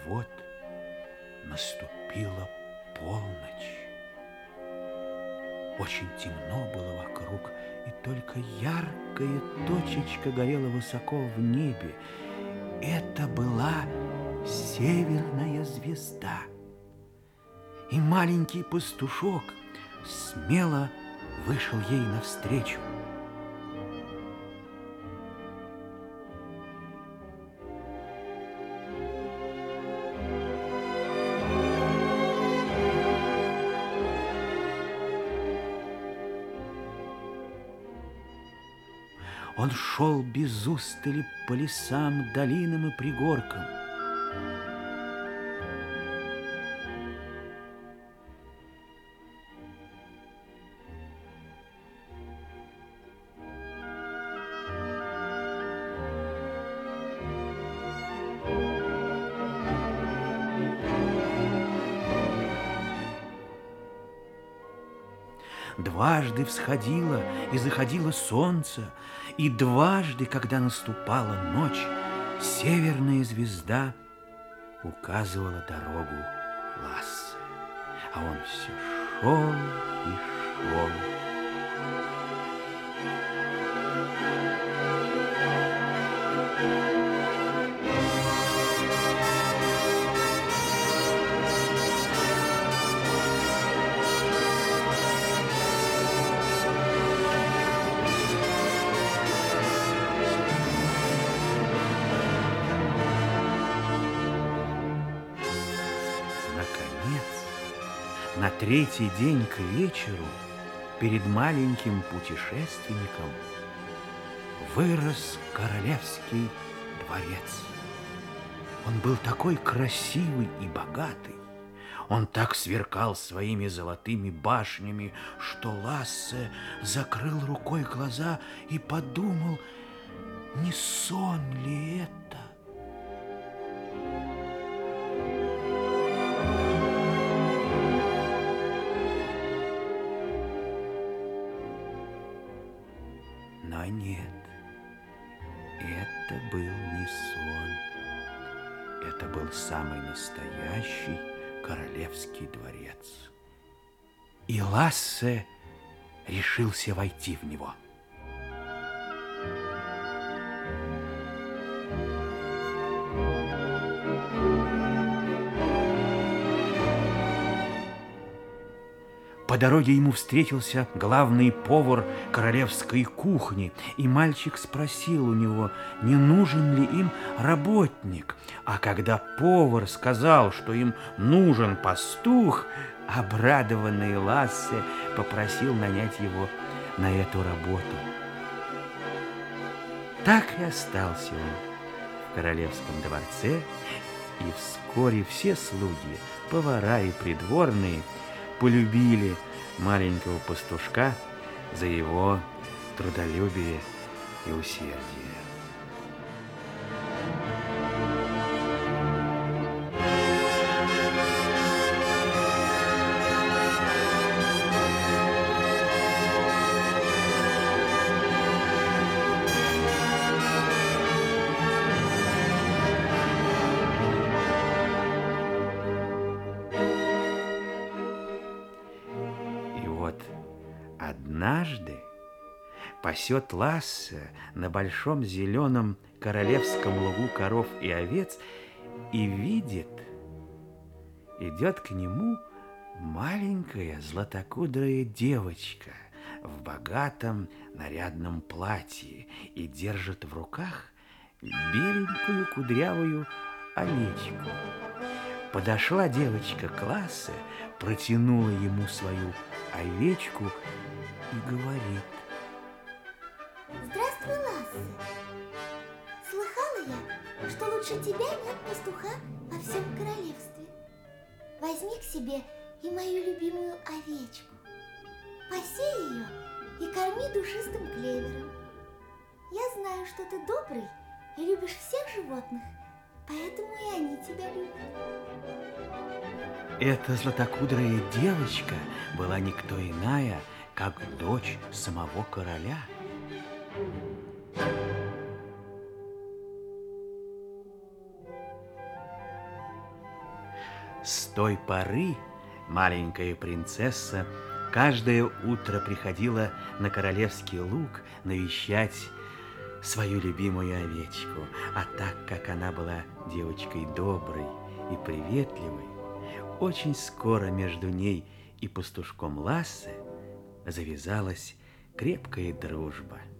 вот наступила полночь. Очень темно было вокруг, и только яркая точечка горела высоко в небе. Это была северная звезда. И маленький пастушок смело вышел ей навстречу. Он шел без устали по лесам, долинам и пригоркам. Дважды всходило и заходило солнце, и дважды, когда наступала ночь, северная звезда указывала дорогу Лассе. А он все шел и шел. На третий день к вечеру перед маленьким путешественником вырос королевский дворец. Он был такой красивый и богатый, он так сверкал своими золотыми башнями, что Лассе закрыл рукой глаза и подумал, не сон ли это? Но нет, это был не сон. Это был самый настоящий королевский дворец. И Лассе решился войти в него. По дороге ему встретился главный повар королевской кухни, и мальчик спросил у него, не нужен ли им работник. А когда повар сказал, что им нужен пастух, обрадованный Лассе попросил нанять его на эту работу. Так и остался он в королевском дворце, и вскоре все слуги, повара и придворные полюбили маленького пастушка за его трудолюбие и усердие. Однажды пасет Лассе на большом зеленом королевском лугу коров и овец и видит, идет к нему маленькая златокудрая девочка в богатом нарядном платье и держит в руках беленькую кудрявую овечку. Подошла девочка к Лассе, протянула ему свою овечку и говорит: здравствуй, Лассе. Слыхала я, что лучше тебя нет пастуха во всем королевстве. Возьми к себе и мою любимую овечку. Паси ее и корми душистым клевером. Я знаю, что ты добрый и любишь всех животных, поэтому и они тебя любят. Эта златокудрая девочка была никто иная, как дочь самого короля. той поры маленькая принцесса каждое утро приходила на королевский луг навещать свою любимую овечку. А так как она была девочкой доброй и приветливой, очень скоро между ней и пастушком Лассе завязалась крепкая дружба.